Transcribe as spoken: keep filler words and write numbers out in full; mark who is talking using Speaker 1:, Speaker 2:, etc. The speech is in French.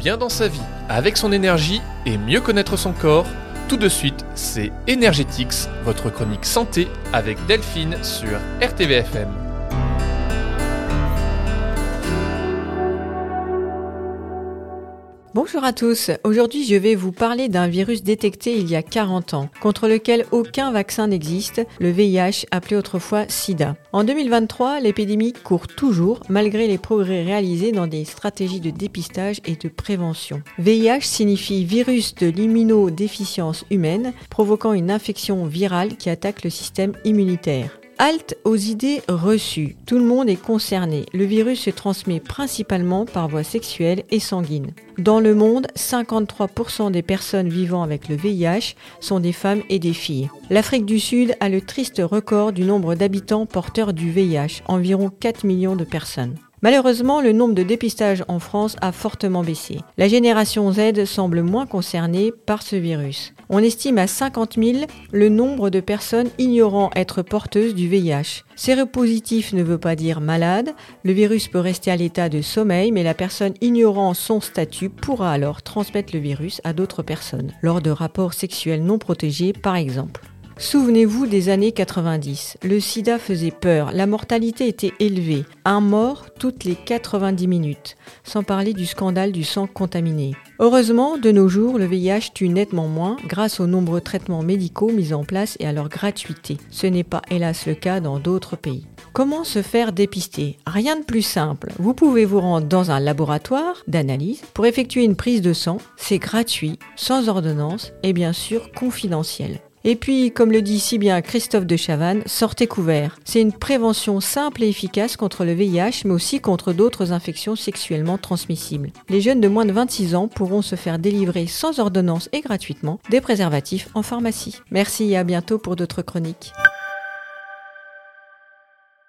Speaker 1: bien dans sa vie, avec son énergie et mieux connaître son corps. Tout de suite, c'est Energetics, votre chronique santé avec Delphine sur R T V F M.
Speaker 2: Bonjour à tous, aujourd'hui je vais vous parler d'un virus détecté il y a quarante ans, contre lequel aucun vaccin n'existe, le V I H appelé autrefois SIDA. En deux mille vingt-trois, l'épidémie court toujours malgré les progrès réalisés dans des stratégies de dépistage et de prévention. V I H signifie virus de l'immunodéficience humaine, provoquant une infection virale qui attaque le système immunitaire. Halte aux idées reçues. Tout le monde est concerné. Le virus se transmet principalement par voie sexuelle et sanguine. Dans le monde, cinquante-trois pour cent des personnes vivant avec le V I H sont des femmes et des filles. L'Afrique du Sud a le triste record du nombre d'habitants porteurs du V I H, environ quatre millions de personnes. Malheureusement, le nombre de dépistages en France a fortement baissé. La génération Z semble moins concernée par ce virus. On estime à cinquante mille le nombre de personnes ignorant être porteuses du V I H. Séropositif ne veut pas dire malade. Le virus peut rester à l'état de sommeil, mais la personne ignorant son statut pourra alors transmettre le virus à d'autres personnes, lors de rapports sexuels non protégés par exemple. Souvenez-vous des années quatre-vingt-dix. Le sida faisait peur, la mortalité était élevée. Un mort toutes les quatre-vingt-dix minutes, sans parler du scandale du sang contaminé. Heureusement, de nos jours, le V I H tue nettement moins grâce aux nombreux traitements médicaux mis en place et à leur gratuité. Ce n'est pas hélas le cas dans d'autres pays. Comment se faire dépister ? Rien de plus simple. Vous pouvez vous rendre dans un laboratoire d'analyse pour effectuer une prise de sang. C'est gratuit, sans ordonnance et bien sûr confidentiel. Et puis, comme le dit si bien Christophe de Chavannes, sortez couverts. C'est une prévention simple et efficace contre le V I H, mais aussi contre d'autres infections sexuellement transmissibles. Les jeunes de moins de vingt-six ans pourront se faire délivrer sans ordonnance et gratuitement des préservatifs en pharmacie. Merci et à bientôt pour d'autres chroniques.